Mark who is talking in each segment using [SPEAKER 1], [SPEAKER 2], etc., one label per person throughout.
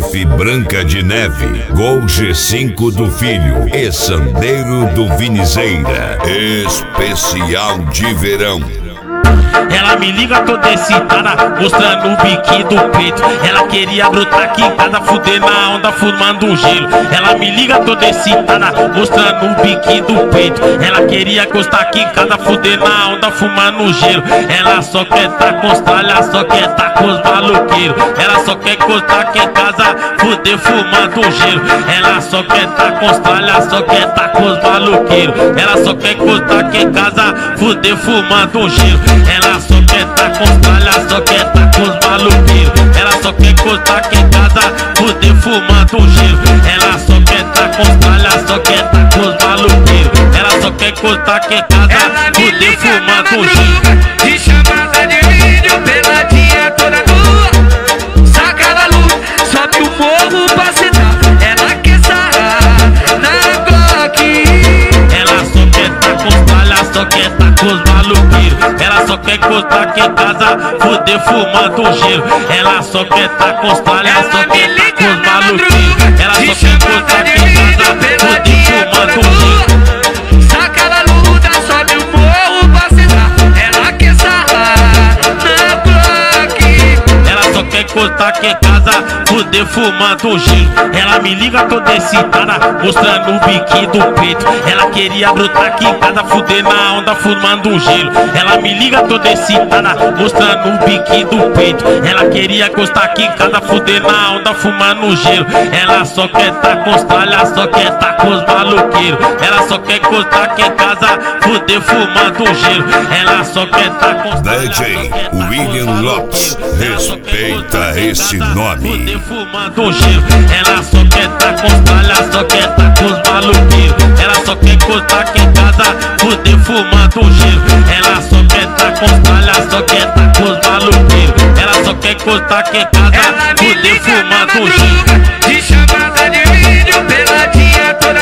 [SPEAKER 1] Golfe Branca de Neve, Gol G5 do Filho e Sandeiro do Vinizeira. Especial de verão.
[SPEAKER 2] Ela me liga toda excitada, mostrando o biquinho do peito. Ela queria brotar quicada, fuder na onda, fumando um gelo. Ela me liga toda excitada, mostrando o biquinho do peito. Ela queria gostar quicada, fuder na onda, fumando um gelo. Ela só quer tá com os tralha, só quer tá com os maloqueiros. Ela só quer gostar aqui em casa, fuder fumando um gelo. Ela só quer tá com os tralha, só quer tá com os maloqueiros. Ela só quer gostar aqui em casa, fuder fumando um gelo. Ela só quer tá com os tralha, só quer tá com os maloqueiros. Ela só quer gostar aqui em casa, fuder fumando um gelo. Ela só quer tá com os tralha, só quer tá com os maloqueiros. Ela só quer gostar aqui em casa, fuder fumando um gelo.
[SPEAKER 3] De chamada de vídeo, peladinha toda nua, saca na luz, sobe o morro pra sentar. Ela quer sarrar na Glock.
[SPEAKER 2] Ela só quer tá com os tralha, só quer tá com os maloqueiros. Ela só quer gostar aqui em casa, fuder fumando um gelo. Ela só quer tá com os tralha, só quer tá com os maloqueiros. Ela só quer gostar aqui em casa, fuder fumando um gelo.
[SPEAKER 3] Saca na luta, sobe o morro pra sentar. Ela quer sarrar na Glock.
[SPEAKER 2] Ela só quer gostar aqui em casa, fuder fumando um gelo. Ela me liga toda excitada, mostrando o biquinho do peito. Ela queria brotar aqui em casa, fuder na onda, fumando um gelo. Ela me liga toda excitada, mostrando o biquinho do peito. Ela queria gostar aqui em casa, fuder na onda, fumando um gelo. Ela só quer tá com os tralha, só quer tá com os maloqueiros. Ela só quer gostar aqui em casa, fuder fumando um gelo. Ela só quer tá com os tralha,
[SPEAKER 1] DJ William Lopes, respeita esse nome.
[SPEAKER 2] Fuder fumando um gelo. Ela só quer tá com os tralha, só quer tá com os maloqueiros. Ela só quer gostar aqui em casa, fuder fumando um gelo. Ela só quer tá com os tralha, só quer tá com os maloqueiros. Ela só quer gostar aqui em casa, fuder fumando um gelo.
[SPEAKER 3] De chamada de vídeo, peladinha toda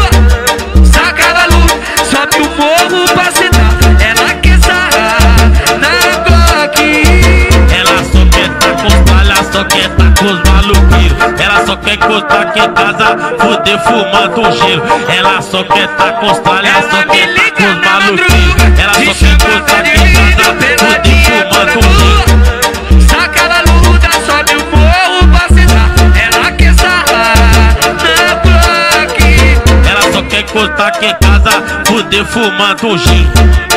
[SPEAKER 3] nua, saca na luz, sobe o morro pra sentar. Ela quer sarrar na Glock.
[SPEAKER 2] Ela só quer tá com os tralha, só quer tá com os maloqueiros. Ela só quer gostar aqui em casa, fuder fumando um gelo. Ela só quer tá com os tralha, só quer tá com os maloqueiros. Ela só quer gostar aqui em casa, fuder fumando um gelo.
[SPEAKER 3] Saca na luta, sobe o morro pra sentar. Ela quer sarrar na Glock.
[SPEAKER 2] Ela só quer gostar aqui em casa, fuder fumando um gelo.